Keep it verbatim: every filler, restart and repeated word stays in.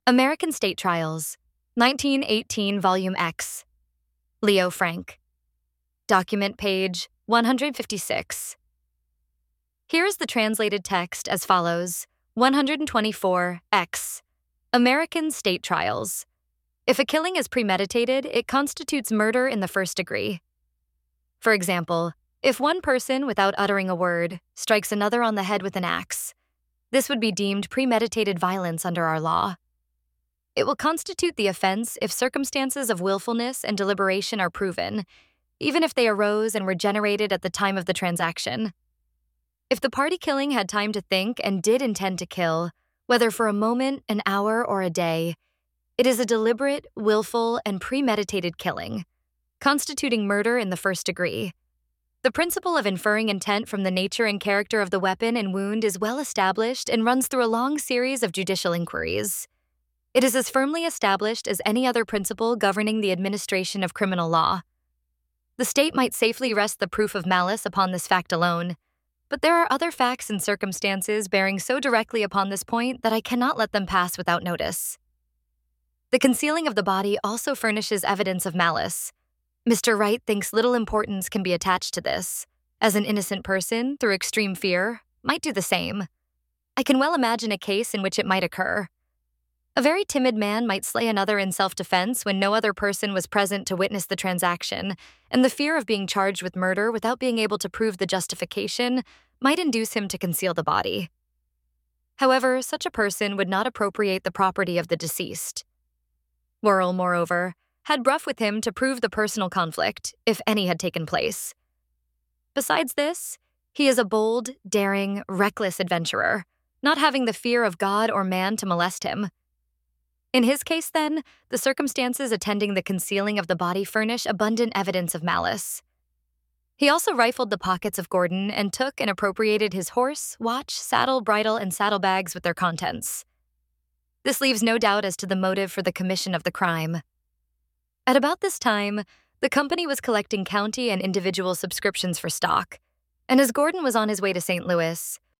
American State Trials, nineteen eighteen, Volume X. Leo Frank. Document page one hundred fifty-six. Here is the translated text as follows: one hundred twenty-four X. American State Trials. If a killing is premeditated, it constitutes murder in the first degree. For example, if one person, without uttering a word, strikes another on the head with an axe, this would be deemed premeditated violence under our law. It will constitute the offense if circumstances of willfulness and deliberation are proven, even if they arose and were generated at the time of the transaction. If the party killing had time to think and did intend to kill, whether for a moment, an hour, or a day, it is a deliberate, willful, and premeditated killing, constituting murder in the first degree. The principle of inferring intent from the nature and character of the weapon and wound is well established and runs through a long series of judicial inquiries. It is as firmly established as any other principle governing the administration of criminal law. The state might safely rest the proof of malice upon this fact alone, but there are other facts and circumstances bearing so directly upon this point that I cannot let them pass without notice. The concealing of the body also furnishes evidence of malice. Mister Wright thinks little importance can be attached to this, as an innocent person, through extreme fear, might do the same. I can well imagine a case in which it might occur. A very timid man might slay another in self-defense when no other person was present to witness the transaction, and the fear of being charged with murder without being able to prove the justification might induce him to conceal the body. However, such a person would not appropriate the property of the deceased. Worrell, moreover, had Bruff with him to prove the personal conflict, if any had taken place. Besides this, he is a bold, daring, reckless adventurer, not having the fear of God or man to molest him. In his case, then, the circumstances attending the concealing of the body furnish abundant evidence of malice. He also rifled the pockets of Gordon and took and appropriated his horse, watch, saddle, bridle, and saddlebags with their contents. This leaves no doubt as to the motive for the commission of the crime. At about this time, the company was collecting county and individual subscriptions for stock, and as Gordon was on his way to Saint Louis,